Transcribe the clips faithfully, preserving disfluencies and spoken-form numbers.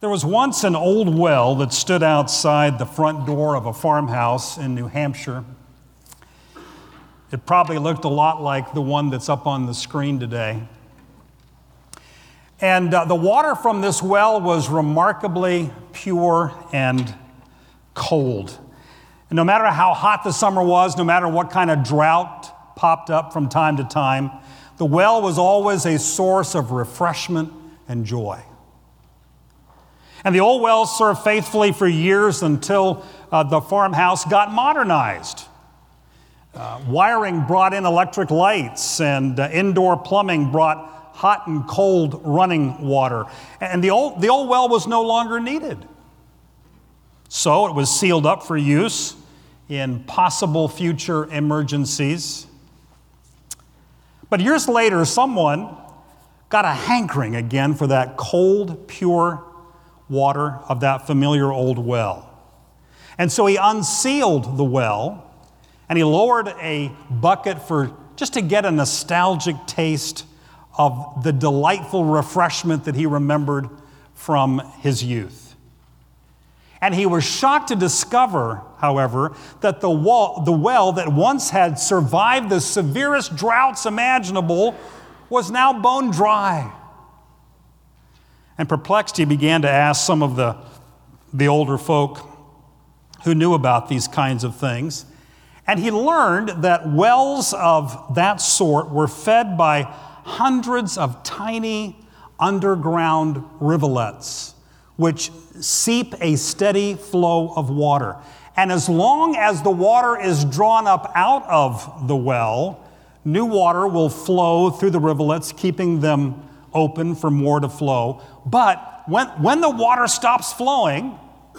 There was once an old well that stood outside the front door of a farmhouse in New Hampshire. It probably looked a lot like the one that's up on the screen today. And uh, the water from this well was remarkably pure and cold. And no matter how hot the summer was, no matter what kind of drought popped up from time to time, the well was always a source of refreshment and joy. And the old well served faithfully for years until uh, the farmhouse got modernized. Uh, wiring brought in electric lights, and uh, indoor plumbing brought hot and cold running water. And the old, the old well was no longer needed. So it was sealed up for use in possible future emergencies. But years later, someone got a hankering again for that cold, pure water of that familiar old well. And so he unsealed the well, and he lowered a bucket for just to get a nostalgic taste of the delightful refreshment that he remembered from his youth. And he was shocked to discover, however, that the, wall, the well that once had survived the severest droughts imaginable was now bone dry. And perplexed, he began to ask some of the, the older folk who knew about these kinds of things. And he learned that wells of that sort were fed by hundreds of tiny underground rivulets, which seep a steady flow of water. And as long as the water is drawn up out of the well, new water will flow through the rivulets, keeping them open for more to flow. But when, when the water stops flowing,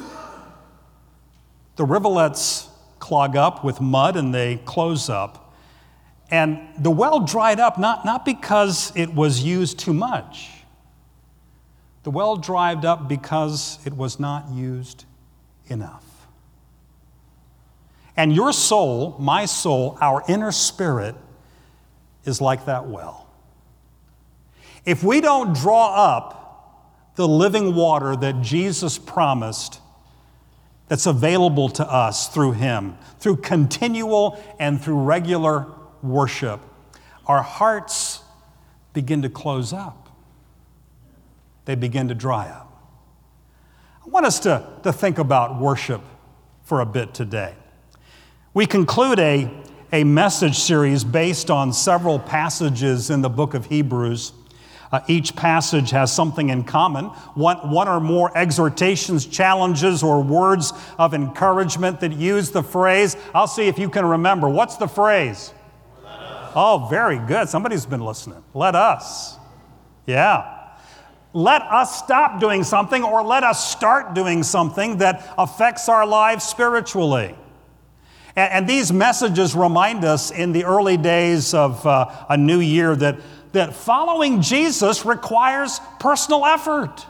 the rivulets clog up with mud and they close up. And the well dried up not, not because it was used too much. The well dried up because it was not used enough. And your soul, my soul, our inner spirit is like that well. If we don't draw up the living water that Jesus promised that's available to us through him, through continual and through regular worship, our hearts begin to close up. They begin to dry up. I want us to, to think about worship for a bit today. We conclude a, a message series based on several passages in the book of Hebrews. Uh, each passage has something in common, one, one or more exhortations, challenges, or words of encouragement that use the phrase. I'll see if you can remember. What's the phrase? Oh, very good. Somebody's been listening. Let us. Yeah. Let us stop doing something, or let us start doing something that affects our lives spiritually. And, and these messages remind us in the early days of uh, a new year that that following Jesus requires personal effort.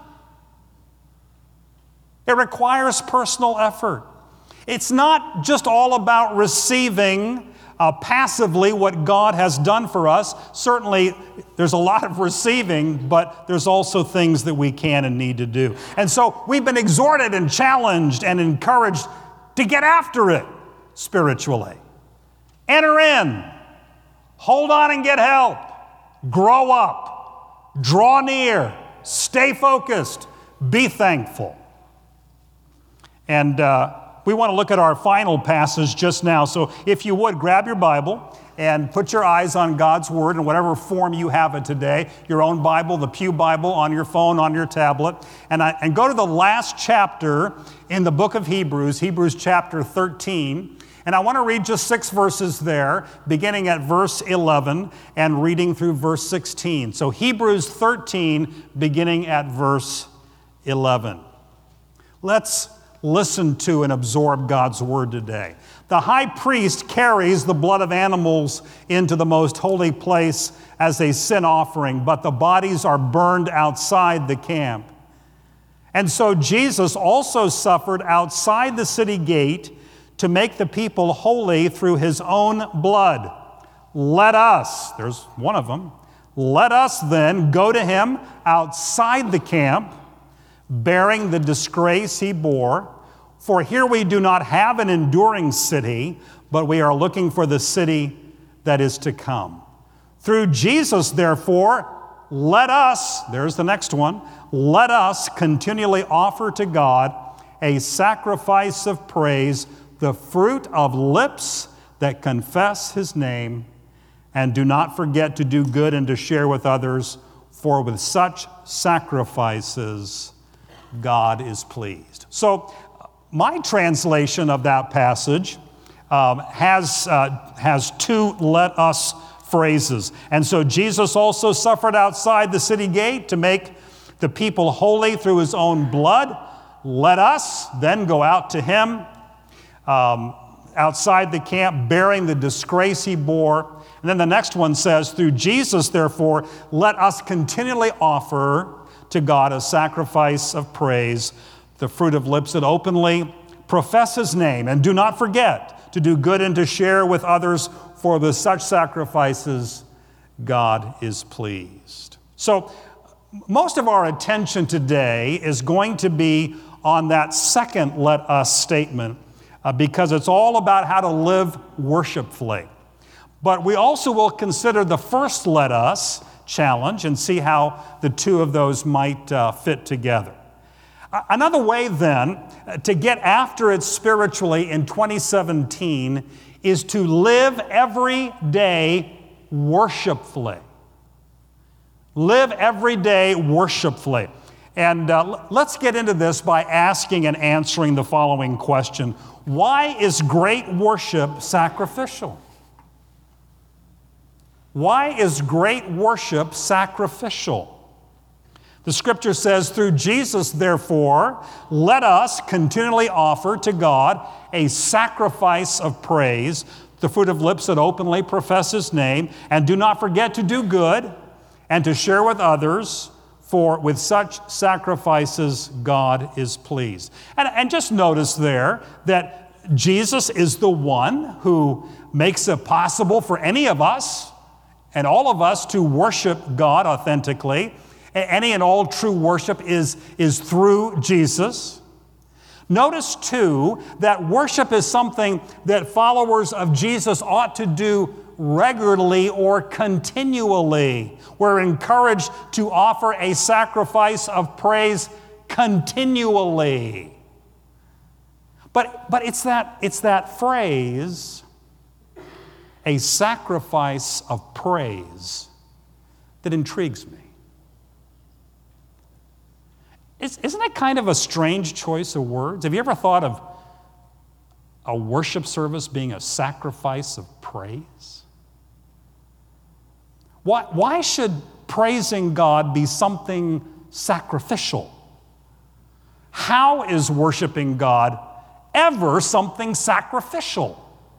It requires personal effort. It's not just all about receiving uh, passively what God has done for us. Certainly, there's a lot of receiving, but there's also things that we can and need to do. And so we've been exhorted and challenged and encouraged to get after it spiritually. Enter in. Hold on and get help. Grow up, draw near, stay focused, be thankful. And uh, we want to look at our final passage just now. So if you would, grab your Bible and put your eyes on God's Word in whatever form you have it today, your own Bible, the Pew Bible, on your phone, on your tablet, and, I, and go to the last chapter in the book of Hebrews, Hebrews chapter thirteen. And I want to read just six verses there, beginning at verse eleven and reading through verse sixteen. So Hebrews thirteen, beginning at verse eleven. Let's listen to and absorb God's word today. The high priest carries the blood of animals into the most holy place as a sin offering, but the bodies are burned outside the camp. And so Jesus also suffered outside the city gate to make the people holy through his own blood. Let us, there's one of them, let us then go to him outside the camp, bearing the disgrace he bore. For here we do not have an enduring city, but we are looking for the city that is to come. Through Jesus, therefore, let us," there's the next one, "let us continually offer to God a sacrifice of praise, the fruit of lips that confess his name, and do not forget to do good and to share with others, for with such sacrifices God is pleased." So my translation of that passage um, has, uh, has two "let us" phrases. And so Jesus also suffered outside the city gate to make the people holy through his own blood. Let us then go out to him um, outside the camp, bearing the disgrace he bore. And then the next one says, "Through Jesus, therefore, let us continually offer to God a sacrifice of praise, the fruit of lips that openly profess his name, and do not forget to do good and to share with others, for with such sacrifices God is pleased." So most of our attention today is going to be on that second "let us" statement, uh, because it's all about how to live worshipfully. But we also will consider the first "let us" challenge and see how the two of those might uh, fit together. Another way, then, to get after it spiritually in twenty seventeen is to live every day worshipfully. Live every day worshipfully. And uh, let's get into this by asking and answering the following question. Why is great worship sacrificial? Why is great worship sacrificial? The scripture says, "Through Jesus, therefore, let us continually offer to God a sacrifice of praise, the fruit of lips that openly profess his name, and do not forget to do good and to share with others, for with such sacrifices God is pleased." And, and just notice there that Jesus is the one who makes it possible for any of us and all of us to worship God authentically. Any and all true worship is, is through Jesus. Notice, too, that worship is something that followers of Jesus ought to do regularly or continually. We're encouraged to offer a sacrifice of praise continually. But, but it's that, it's that phrase, a sacrifice of praise, that intrigues me. Isn't it kind of a strange choice of words? Have you ever thought of a worship service being a sacrifice of praise? Why, why should praising God be something sacrificial? How is worshiping God ever something sacrificial?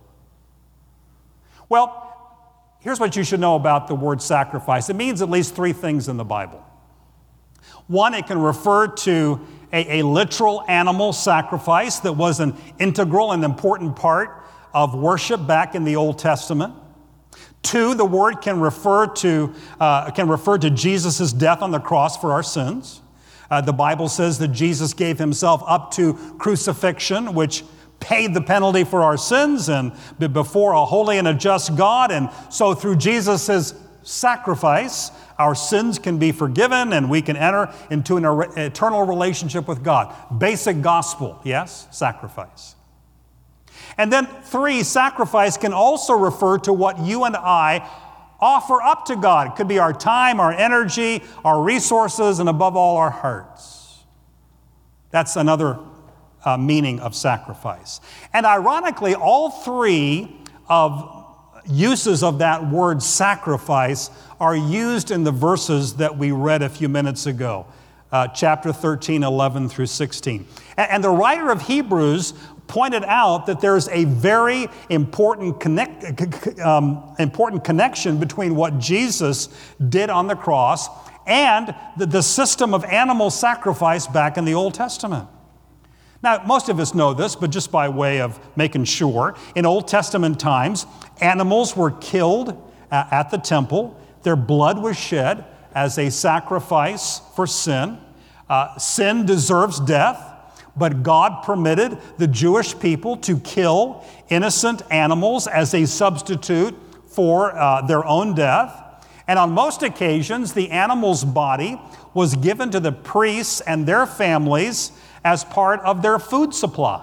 Well, here's what you should know about the word sacrifice. It means at least three things in the Bible. One, it can refer to a, a literal animal sacrifice that was an integral and important part of worship back in the Old Testament. Two, the word can refer to uh, can refer to Jesus' death on the cross for our sins. Uh, the Bible says that Jesus gave himself up to crucifixion, which paid the penalty for our sins and before a holy and a just God. And so through Jesus' sacrifice, our sins can be forgiven and we can enter into an eternal relationship with God. Basic gospel, yes? Sacrifice. And then three, sacrifice can also refer to what you and I offer up to God. It could be our time, our energy, our resources, and above all, our hearts. That's another uh, meaning of sacrifice. And ironically, all three of uses of that word sacrifice are used in the verses that we read a few minutes ago, uh, chapter thirteen, eleven through sixteen. And, and the writer of Hebrews pointed out that there's a very important connect, um, important connection between what Jesus did on the cross and the, the system of animal sacrifice back in the Old Testament. Now, most of us know this, but just by way of making sure, in Old Testament times, animals were killed at the temple. Their blood was shed as a sacrifice for sin. Uh, sin deserves death, but God permitted the Jewish people to kill innocent animals as a substitute for uh, their own death. And on most occasions, the animal's body was given to the priests and their families as part of their food supply.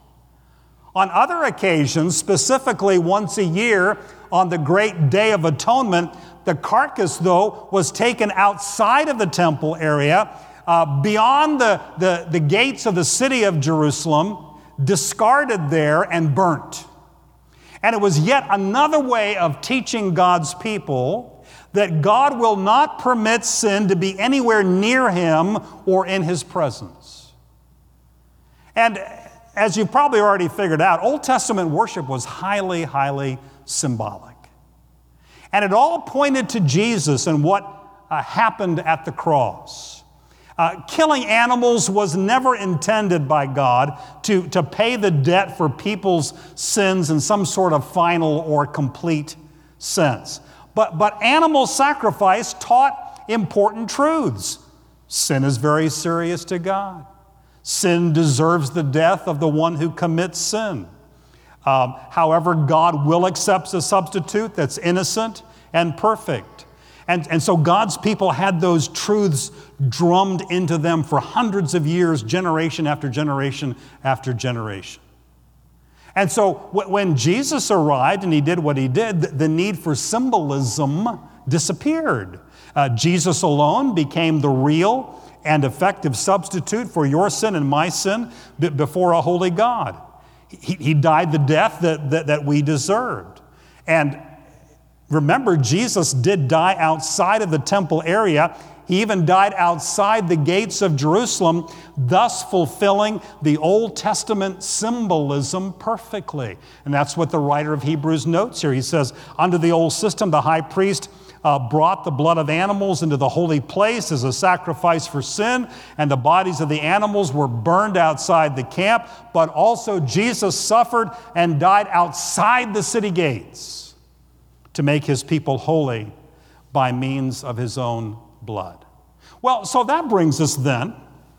On other occasions, specifically once a year on the great Day of Atonement, the carcass, though, was taken outside of the temple area, uh, beyond the, the, the gates of the city of Jerusalem, discarded there and burnt. And it was yet another way of teaching God's people that God will not permit sin to be anywhere near him or in his presence. And as you've probably already figured out, Old Testament worship was highly, highly symbolic. And it all pointed to Jesus and what uh, happened at the cross. Uh, killing animals was never intended by God to, to pay the debt for people's sins in some sort of final or complete sense. But, but animal sacrifice taught important truths. Sin is very serious to God. Sin deserves the death of the one who commits sin. Um, however, God will accept a substitute that's innocent and perfect. And, and so God's people had those truths drummed into them for hundreds of years, generation after generation after generation. And so when Jesus arrived and he did what he did, the need for symbolism disappeared. Uh, Jesus alone became the real and effective substitute for your sin and my sin before a holy God. He, he died the death that, that, that we deserved. And remember, Jesus did die outside of the temple area. He even died outside the gates of Jerusalem, thus fulfilling the Old Testament symbolism perfectly. And that's what the writer of Hebrews notes here. He says, under the old system, the high priest uh, brought the blood of animals into the holy place as a sacrifice for sin, and the bodies of the animals were burned outside the camp. But also Jesus suffered and died outside the city gates to make his people holy by means of his own blood. Well, so that brings us then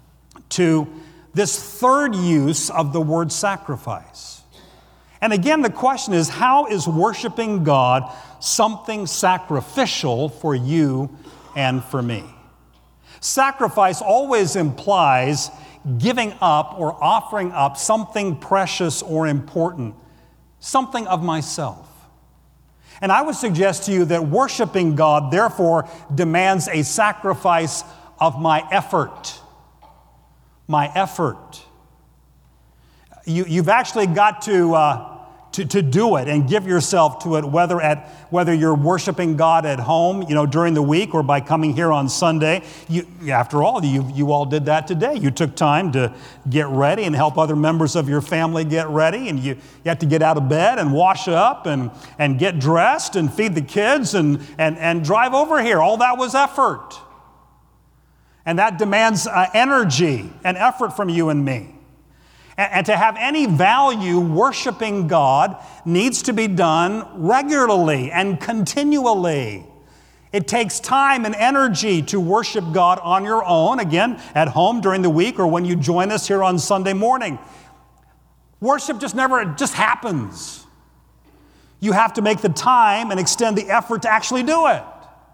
to this third use of the word sacrifice. And again, the question is, how is worshiping God something sacrificial for you and for me? Sacrifice always implies giving up or offering up something precious or important, something of myself. And I would suggest to you that worshiping God, therefore, demands a sacrifice of my effort. My effort. You, you've actually got to, uh, to, to do it and give yourself to it, whether at whether you're worshiping God at home, you know, during the week, or by coming here on Sunday. You, after all, you, you all did that today. You took time to get ready and help other members of your family get ready, and you, you have to get out of bed and wash up and, and get dressed and feed the kids and, and, and drive over here. All that was effort. And that demands uh, energy and effort from you and me. And to have any value, worshiping God needs to be done regularly and continually. It takes time and energy to worship God on your own, again, at home during the week, or when you join us here on Sunday morning. Worship just never, it just happens. You have to make the time and extend the effort to actually do it.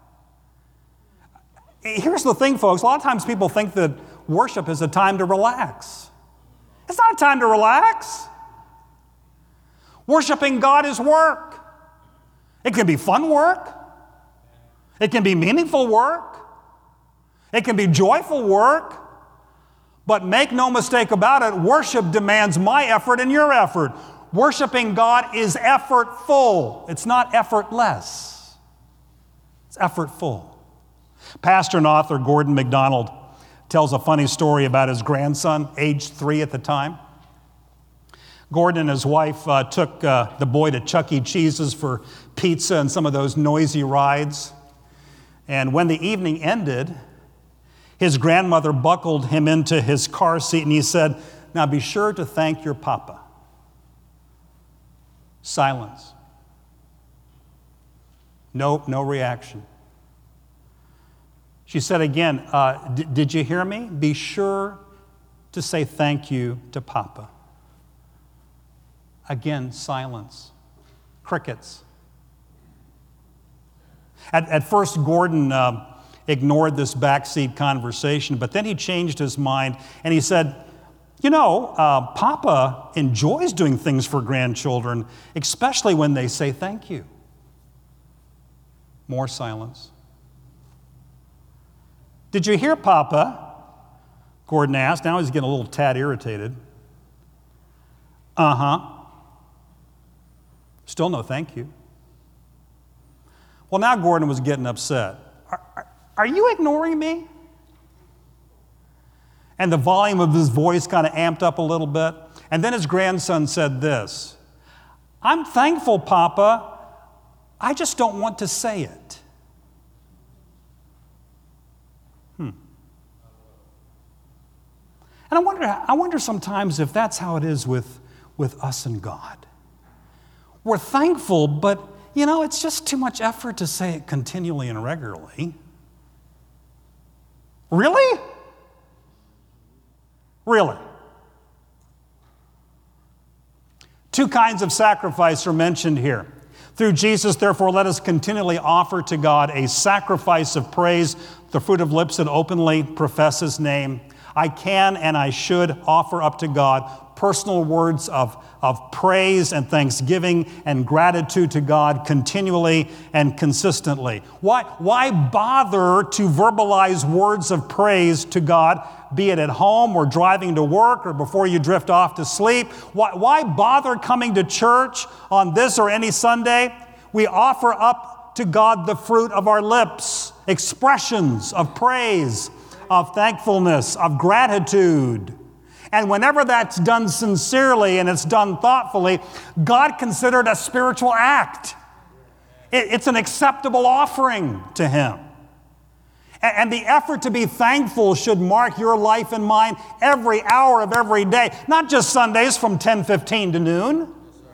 Here's the thing, folks. A lot of times people think that worship is a time to relax. It's not a time to relax. Worshiping God is work. It can be fun work. It can be meaningful work. It can be joyful work. But make no mistake about it, worship demands my effort and your effort. Worshiping God is effortful. It's not effortless. It's effortful. Pastor and author Gordon MacDonald tells a funny story about his grandson, age three at the time. Gordon and his wife uh, took uh, the boy to Chuck E. Cheese's for pizza and some of those noisy rides. And when the evening ended, his grandmother buckled him into his car seat and he said, "Now be sure to thank your papa." Silence. No, no reaction. She said again, uh, did you hear me? Be sure to say thank you to Papa. Again, silence. Crickets. At, at first, Gordon uh, ignored this backseat conversation, but then he changed his mind and he said, you know, uh, Papa enjoys doing things for grandchildren, especially when they say thank you. More silence. Did you hear Papa? Gordon asked. Now he's getting a little tad irritated. Uh-huh. Still no thank you. Well, now Gordon was getting upset. Are, are, are you ignoring me? And the volume of his voice kind of amped up a little bit. And then his grandson said this, I'm thankful, Papa. I just don't want to say it. Hmm. And I wonder, I wonder sometimes if that's how it is with, with us and God. We're thankful, but, you know, it's just too much effort to say it continually and regularly. Really? Really? Two kinds of sacrifice are mentioned here. Through Jesus, therefore, let us continually offer to God a sacrifice of praise, the fruit of lips that openly profess His name. I can and I should offer up to God personal words of, of praise and thanksgiving and gratitude to God continually and consistently. Why, why bother to verbalize words of praise to God, be it at home or driving to work or before you drift off to sleep? Why, why bother coming to church on this or any Sunday? We offer up to God the fruit of our lips, expressions of praise, of thankfulness, of gratitude. And whenever that's done sincerely and it's done thoughtfully, God considered a spiritual act. It, it's an acceptable offering to Him. And, and the effort to be thankful should mark your life and mine every hour of every day, not just Sundays from ten fifteen to noon.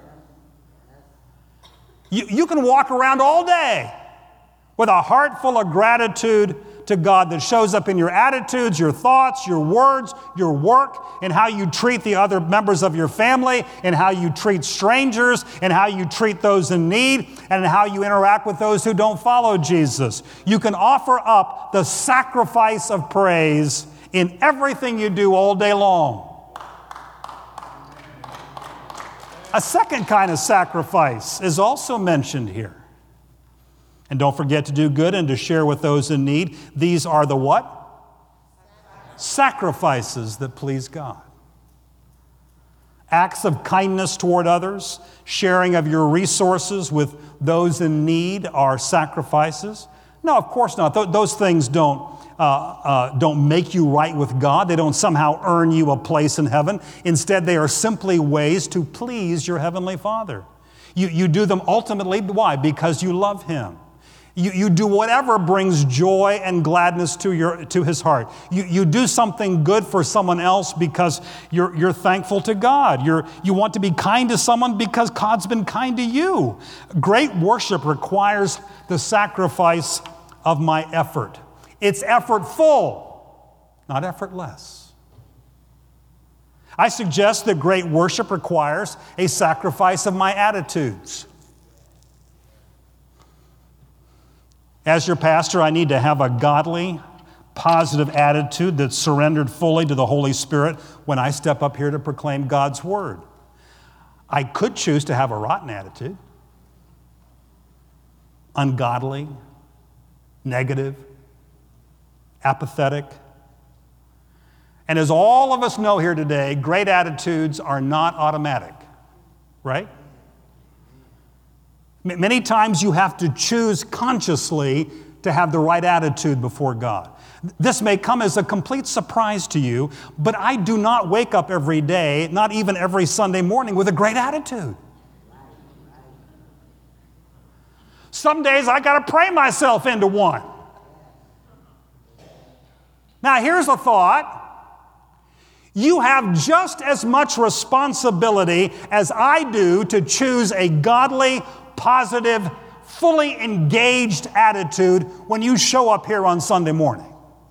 You, you can walk around all day with a heart full of gratitude to God that shows up in your attitudes, your thoughts, your words, your work, and how you treat the other members of your family, and how you treat strangers, and how you treat those in need, and how you interact with those who don't follow Jesus. You can offer up the sacrifice of praise in everything you do all day long. A second kind of sacrifice is also mentioned here. And don't forget to do good and to share with those in need. These are the what? Sacrifices that please God. Acts of kindness toward others, sharing of your resources with those in need are sacrifices. No, of course not. Th- those things don't, uh, uh, don't make you right with God. They don't somehow earn you a place in heaven. Instead, they are simply ways to please your Heavenly Father. You, you do them ultimately, why? Because you love Him. You, you do whatever brings joy and gladness to your to His heart. You, you do something good for someone else because you're, you're thankful to God. You're, you want to be kind to someone because God's been kind to you. Great worship requires the sacrifice of my effort. It's effortful, not effortless. I suggest that great worship requires a sacrifice of my attitudes. As your pastor, I need to have a godly, positive attitude that's surrendered fully to the Holy Spirit when I step up here to proclaim God's Word. I could choose to have a rotten attitude, ungodly, negative, apathetic. And as all of us know here today, great attitudes are not automatic, right? Many times you have to choose consciously to have the right attitude before God. This may come as a complete surprise to you, but I do not wake up every day, not even every Sunday morning, with a great attitude. Some days I got to pray myself into one. Now here's a thought. You have just as much responsibility as I do to choose a godly, positive, fully engaged attitude when you show up here on Sunday morning.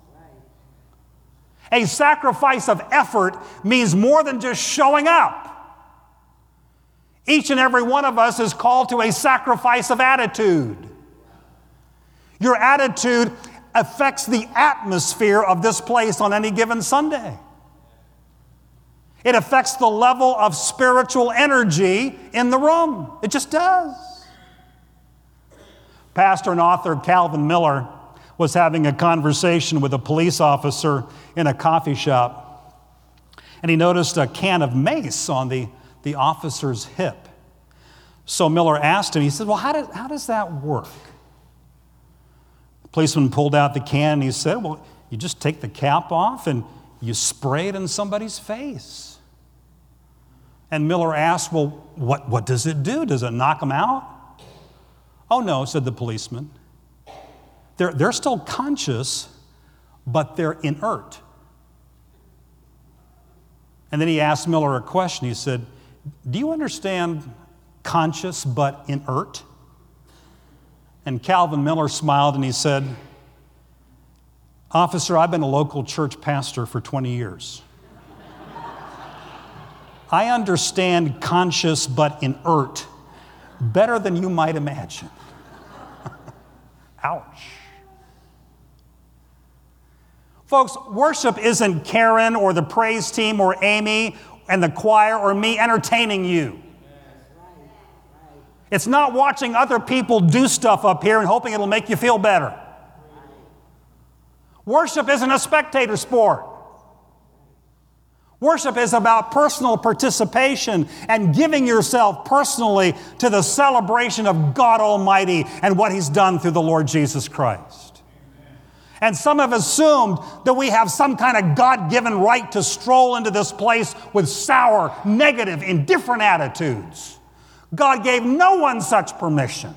A sacrifice of effort means more than just showing up. Each and every one of us is called to a sacrifice of attitude. Your attitude affects the atmosphere of this place on any given Sunday. It affects the level of spiritual energy in the room. It just does. Pastor and author Calvin Miller was having a conversation with a police officer in a coffee shop, and he noticed a can of mace on the, the officer's hip. So Miller asked him, he said, well, how does, how does that work? The policeman pulled out the can and he said, well, you just take the cap off and you spray it in somebody's face. And Miller asked, well, what, what does it do? Does it knock them out? Oh, no, said the policeman. They're, they're still conscious, but they're inert. And then he asked Miller a question. He said, do you understand conscious but inert? And Calvin Miller smiled and he said, officer, I've been a local church pastor for twenty years. I understand conscious but inert better than you might imagine. Ouch. Folks, worship isn't Karen or the praise team or Amy and the choir or me entertaining you. It's not watching other people do stuff up here and hoping it'll make you feel better. Worship isn't a spectator sport. Worship is about personal participation and giving yourself personally to the celebration of God Almighty and what He's done through the Lord Jesus Christ. And some have assumed that we have some kind of God-given right to stroll into this place with sour, negative, indifferent attitudes. God gave no one such permission.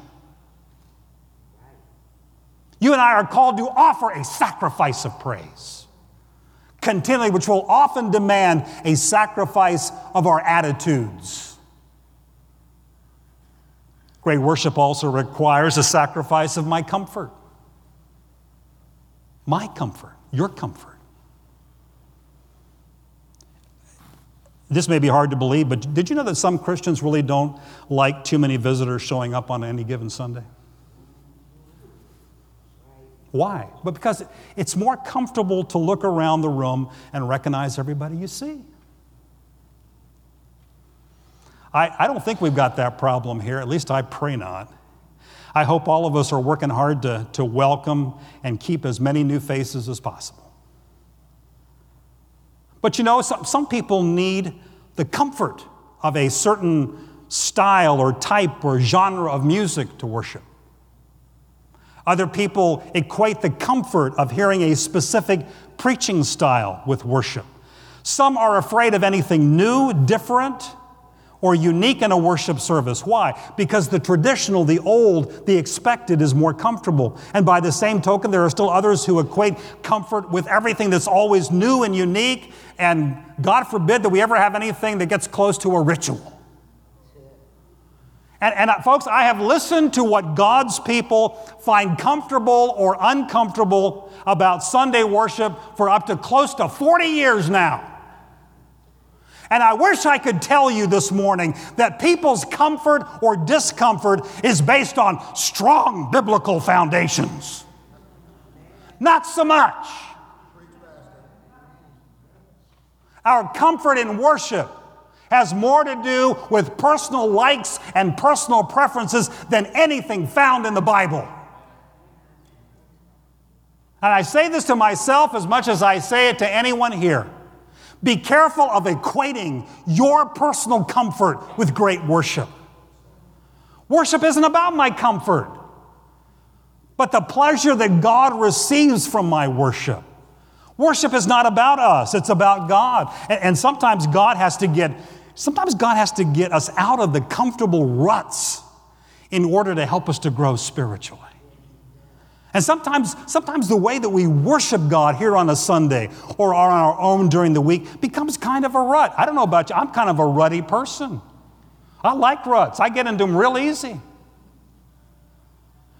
You and I are called to offer a sacrifice of praise continually, which will often demand a sacrifice of our attitudes. Great worship also requires a sacrifice of my comfort. My comfort, your comfort. This may be hard to believe, but did you know that some Christians really don't like too many visitors showing up on any given Sunday? Why? But because it's more comfortable to look around the room and recognize everybody you see. I, I don't think we've got that problem here. At least I pray not. I hope all of us are working hard to, to welcome and keep as many new faces as possible. But you know, some, some people need the comfort of a certain style or type or genre of music to worship. Other people equate the comfort of hearing a specific preaching style with worship. Some are afraid of anything new, different, or unique in a worship service. Why? Because the traditional, the old, the expected is more comfortable. And by the same token, there are still others who equate comfort with everything that's always new and unique, and God forbid that we ever have anything that gets close to a ritual. And, and uh, folks, I have listened to what God's people find comfortable or uncomfortable about Sunday worship for up to close to forty years now. And I wish I could tell you this morning that people's comfort or discomfort is based on strong biblical foundations. Not so much. Our comfort in worship has more to do with personal likes and personal preferences than anything found in the Bible. And I say this to myself as much as I say it to anyone here. Be careful of equating your personal comfort with great worship. Worship isn't about my comfort, but the pleasure that God receives from my worship. Worship is not about us, it's about God. And, and sometimes God has to get Sometimes God has to get us out of the comfortable ruts in order to help us to grow spiritually. And sometimes, sometimes the way that we worship God here on a Sunday or on our own during the week becomes kind of a rut. I don't know about you, I'm kind of a rutty person. I like ruts. I get into them real easy.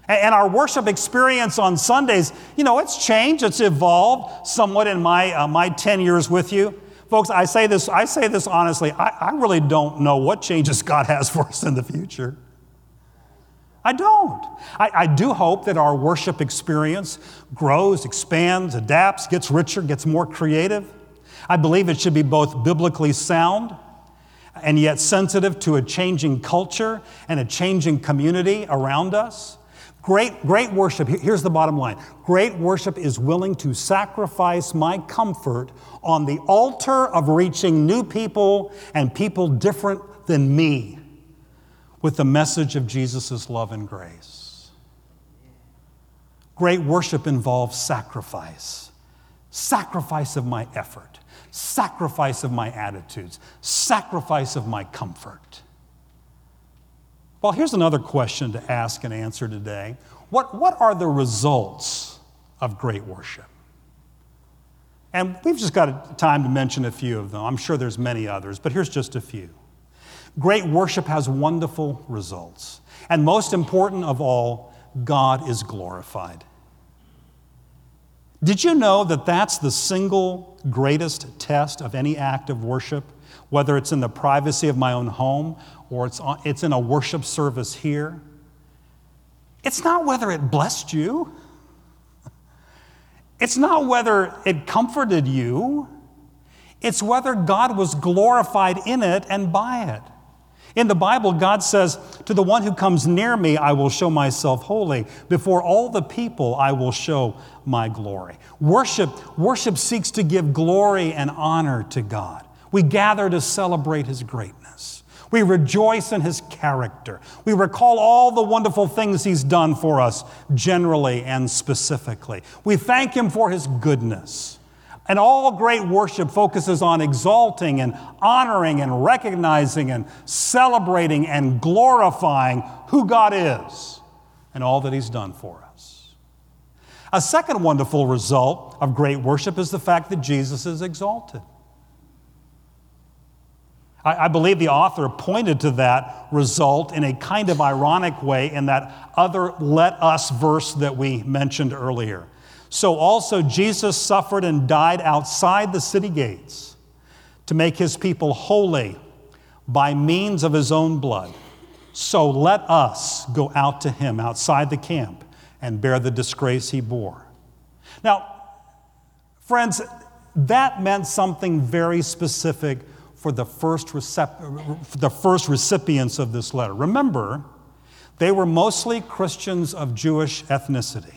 And our worship experience on Sundays, you know, it's changed, it's evolved somewhat in my uh, my ten years with you. Folks, I say this, I say this honestly, I, I really don't know what changes God has for us in the future. I don't. I, I do hope that our worship experience grows, expands, adapts, gets richer, gets more creative. I believe it should be both biblically sound and yet sensitive to a changing culture and a changing community around us. Great, great worship, here's the bottom line. Great worship is willing to sacrifice my comfort on the altar of reaching new people and people different than me with the message of Jesus' love and grace. Great worship involves sacrifice. Sacrifice of my effort. Sacrifice of my attitudes. Sacrifice of my comfort. Well, here's another question to ask and answer today. What, what are the results of great worship? And we've just got time to mention a few of them. I'm sure there's many others, but here's just a few. Great worship has wonderful results. And most important of all, God is glorified. Did you know that that's the single greatest test of any act of worship, whether it's in the privacy of my own home or it's, on, it's in a worship service here? It's not whether it blessed you. It's not whether it comforted you. It's whether God was glorified in it and by it. In the Bible, God says, "To the one who comes near me, I will show myself holy. Before all the people, I will show my glory." Worship, worship seeks to give glory and honor to God. We gather to celebrate His greatness. We rejoice in His character. We recall all the wonderful things He's done for us, generally and specifically. We thank Him for His goodness. And all great worship focuses on exalting and honoring and recognizing and celebrating and glorifying who God is and all that He's done for us. A second wonderful result of great worship is the fact that Jesus is exalted. I, I believe the author pointed to that result in a kind of ironic way in that other "let us" verse that we mentioned earlier. So also Jesus suffered and died outside the city gates to make His people holy by means of His own blood. So let us go out to Him outside the camp and bear the disgrace He bore. Now, friends, that meant something very specific for the first, recep- for the first recipients of this letter. Remember, they were mostly Christians of Jewish ethnicity.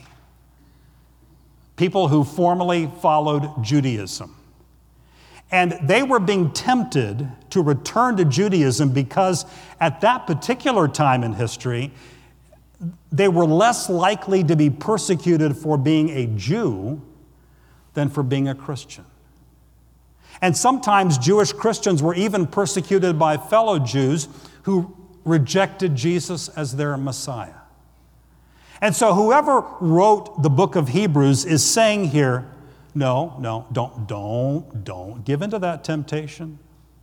People who formerly followed Judaism. And they were being tempted to return to Judaism because at that particular time in history, they were less likely to be persecuted for being a Jew than for being a Christian. And sometimes Jewish Christians were even persecuted by fellow Jews who rejected Jesus as their Messiah. And so whoever wrote the book of Hebrews is saying here, no, no, don't, don't, don't give into that temptation.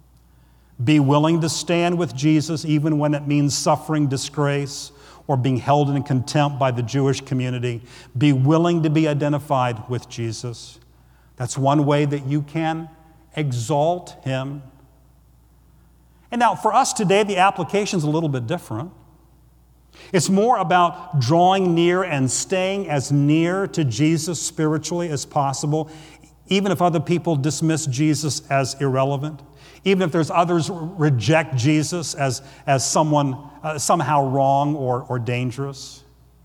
Be willing to stand with Jesus even when it means suffering disgrace or being held in contempt by the Jewish community. Be willing to be identified with Jesus. That's one way that you can exalt Him. And now for us today, the application is a little bit different. It's more about drawing near and staying as near to Jesus spiritually as possible, even if other people dismiss Jesus as irrelevant, even if there's others reject Jesus as, as someone uh, somehow wrong or, or dangerous.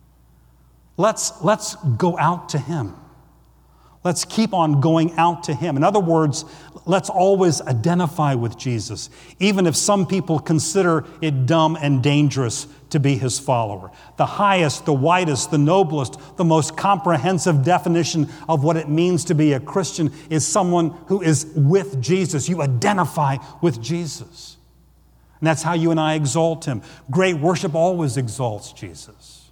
Let's, let's go out to Him. Let's keep on going out to Him. In other words, let's always identify with Jesus, even if some people consider it dumb and dangerous to be His follower. The highest, the widest, the noblest, the most comprehensive definition of what it means to be a Christian is someone who is with Jesus. You identify with Jesus. And that's how you and I exalt Him. Great worship always exalts Jesus.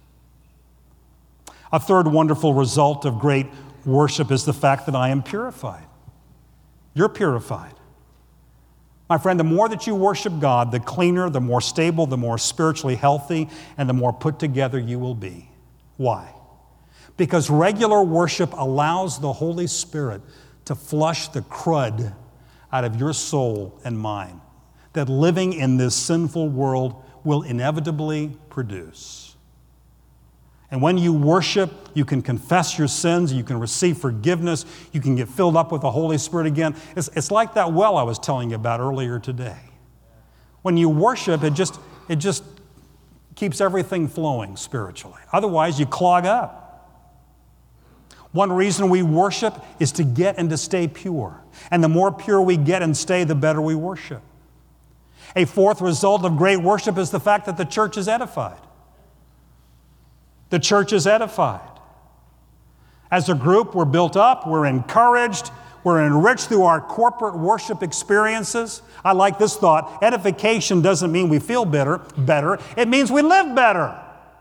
A third wonderful result of great worship is the fact that I am purified. You're purified. My friend, the more that you worship God, the cleaner, the more stable, the more spiritually healthy, and the more put together you will be. Why? Because regular worship allows the Holy Spirit to flush the crud out of your soul and mine that living in this sinful world will inevitably produce. And when you worship, you can confess your sins, you can receive forgiveness, you can get filled up with the Holy Spirit again. It's, it's like that well I was telling you about earlier today. When you worship, it just, it just keeps everything flowing spiritually. Otherwise, you clog up. One reason we worship is to get and to stay pure. And the more pure we get and stay, the better we worship. A fourth result of great worship is the fact that the church is edified. The church is edified. As a group, we're built up, we're encouraged, we're enriched through our corporate worship experiences. I like this thought. Edification doesn't mean we feel better, better. It means we live better.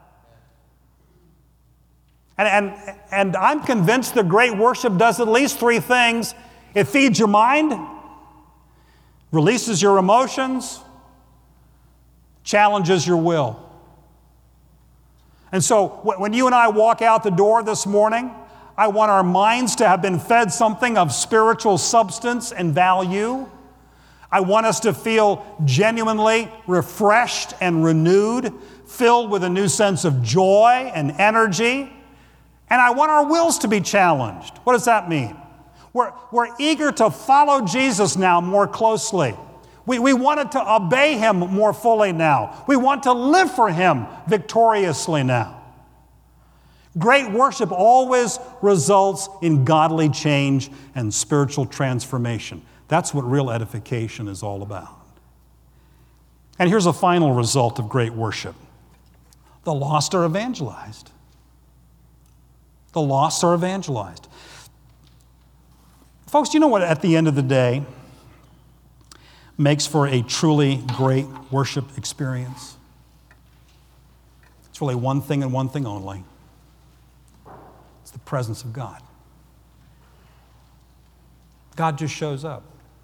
And, and, and I'm convinced that great worship does at least three things. It feeds your mind, releases your emotions, challenges your will. And so when you and I walk out the door this morning, I want our minds to have been fed something of spiritual substance and value. I want us to feel genuinely refreshed and renewed, filled with a new sense of joy and energy. And I want our wills to be challenged. What does that mean? We're, we're eager to follow Jesus now more closely. We, we wanted to obey Him more fully now. We want to live for Him victoriously now. Great worship always results in godly change and spiritual transformation. That's what real edification is all about. And here's a final result of great worship. The lost are evangelized. The lost are evangelized. Folks, do you know what at the end of the day makes for a truly great worship experience? It's really one thing and one thing only. It's the presence of God. God just shows up.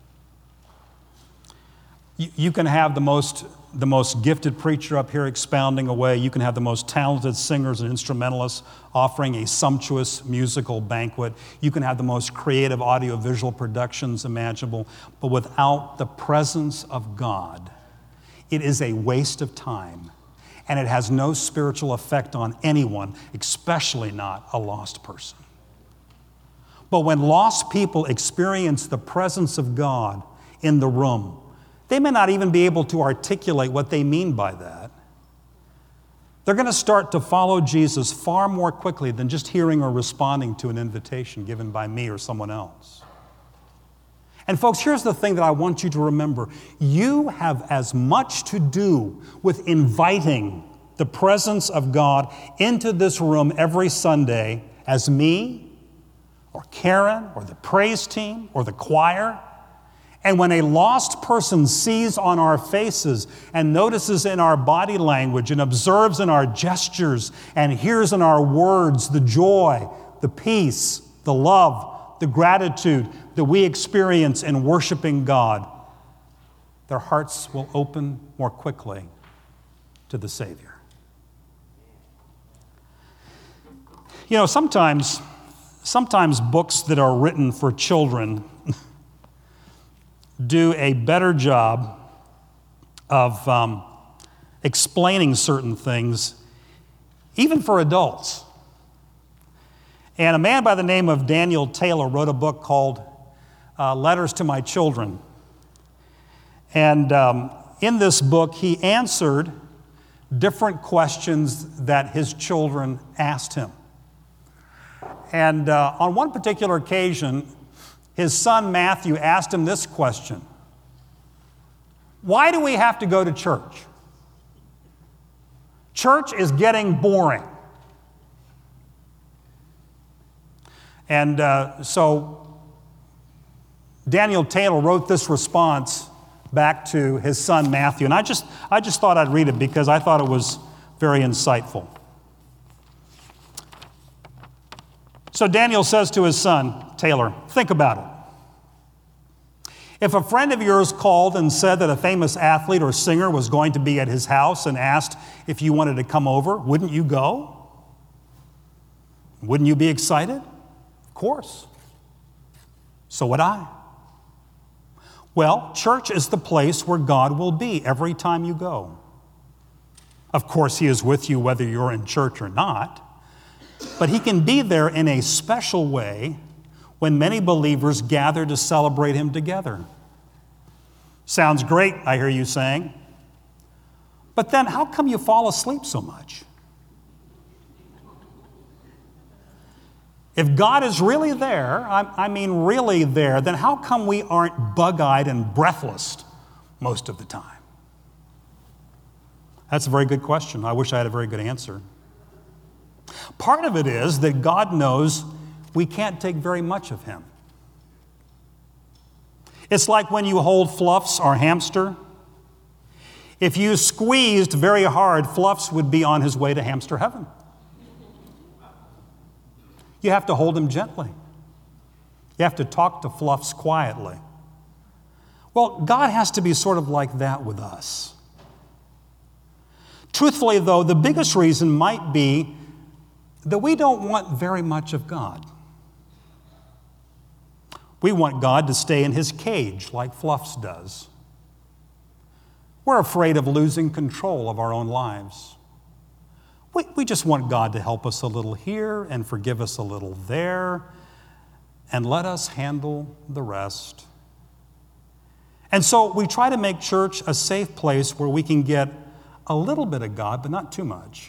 You, you can have the most, the most gifted preacher up here expounding away. You can have the most talented singers and instrumentalists offering a sumptuous musical banquet. You can have the most creative audiovisual productions imaginable. But without the presence of God, it is a waste of time. And it has no spiritual effect on anyone, especially not a lost person. But when lost people experience the presence of God in the room, they may not even be able to articulate what they mean by that. They're going to start to follow Jesus far more quickly than just hearing or responding to an invitation given by me or someone else. And folks, here's the thing that I want you to remember. You have as much to do with inviting the presence of God into this room every Sunday as me or Karen or the praise team or the choir. And when a lost person sees on our faces and notices in our body language and observes in our gestures and hears in our words the joy, the peace, the love, the gratitude that we experience in worshiping God, their hearts will open more quickly to the Savior. You know, sometimes, sometimes books that are written for children do a better job of um, explaining certain things, even for adults. And a man by the name of Daniel Taylor wrote a book called uh, Letters to My Children. And um, in this book, he answered different questions that his children asked him. And uh, on one particular occasion, his son Matthew asked him this question: why do we have to go to church? Church is getting boring. And uh, so Daniel Taylor wrote this response back to his son Matthew. And I just, I just thought I'd read it because I thought it was very insightful. So Daniel says to his son, Taylor, think about it. If a friend of yours called and said that a famous athlete or singer was going to be at his house and asked if you wanted to come over, wouldn't you go? Wouldn't you be excited? Of course. So would I. Well, church is the place where God will be every time you go. Of course, He is with you whether you're in church or not, but He can be there in a special way when many believers gather to celebrate Him together. Sounds great, I hear you saying. But then how come you fall asleep so much? If God is really there, I, I mean really there, then how come we aren't bug-eyed and breathless most of the time? That's a very good question. I wish I had a very good answer. Part of it is that God knows we can't take very much of Him. It's like when you hold Fluffs, our hamster. If you squeezed very hard, Fluffs would be on his way to hamster heaven. You have to hold him gently. You have to talk to Fluffs quietly. Well, God has to be sort of like that with us. Truthfully, though, the biggest reason might be that we don't want very much of God. We want God to stay in His cage like Fluffs does. We're afraid of losing control of our own lives. We, we just want God to help us a little here and forgive us a little there and let us handle the rest. And so we try to make church a safe place where we can get a little bit of God, but not too much.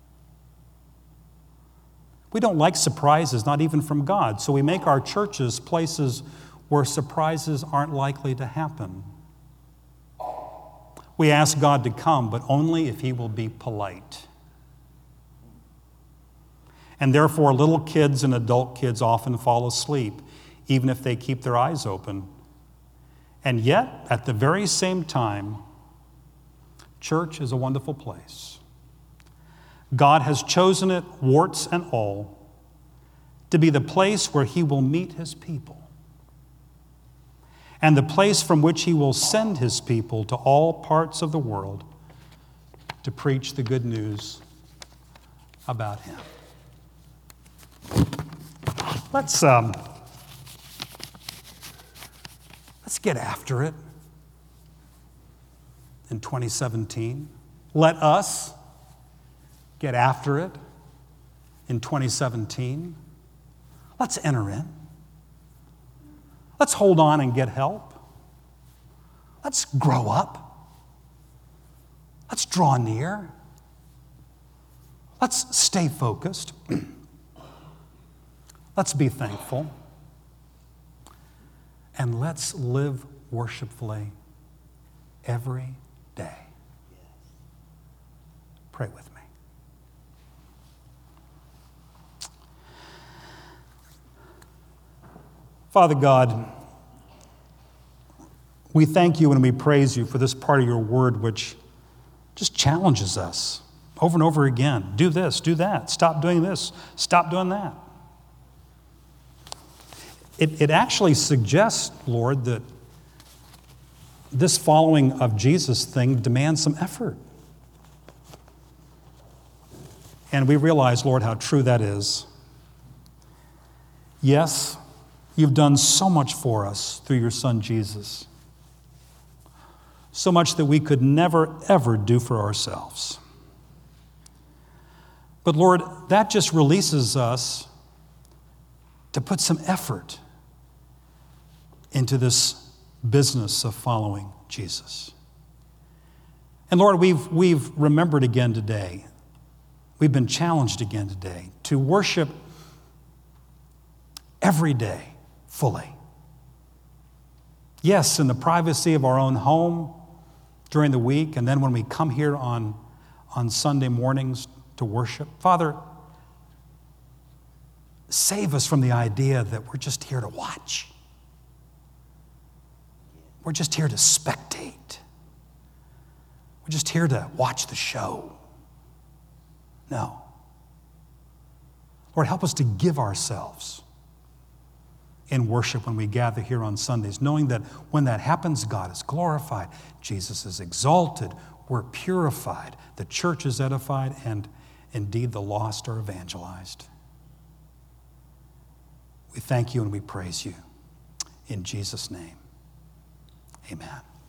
We don't like surprises, not even from God, so we make our churches places where surprises aren't likely to happen. We ask God to come, but only if He will be polite. And therefore, little kids and adult kids often fall asleep, even if they keep their eyes open. And yet, at the very same time, church is a wonderful place. God has chosen it, warts and all, to be the place where He will meet His people and the place from which He will send His people to all parts of the world to preach the good news about Him. Let's, um, let's get after it in twenty seventeen. Let us get after it in twenty seventeen. Let's enter in. Let's hold on and get help. Let's grow up. Let's draw near. Let's stay focused. Let's be thankful. And let's live worshipfully every day. Pray with me. Father God, we thank You and we praise You for this part of Your word which just challenges us over and over again. Do this, do that. Stop doing this. Stop doing that. It, it actually suggests, Lord, that this following of Jesus thing demands some effort. And we realize, Lord, how true that is. Yes, You've done so much for us through Your Son, Jesus. So much that we could never, ever do for ourselves. But Lord, that just releases us to put some effort into this business of following Jesus. And Lord, we've, we've remembered again today, we've been challenged again today to worship every day fully. Yes, in the privacy of our own home during the week, and then when we come here on, on Sunday mornings to worship. Father, save us from the idea that we're just here to watch. We're just here to spectate. We're just here to watch the show. No. Lord, help us to give ourselves in worship when we gather here on Sundays, knowing that when that happens, God is glorified, Jesus is exalted, we're purified, the church is edified, and indeed the lost are evangelized. We thank you and we praise you. In Jesus' name, amen.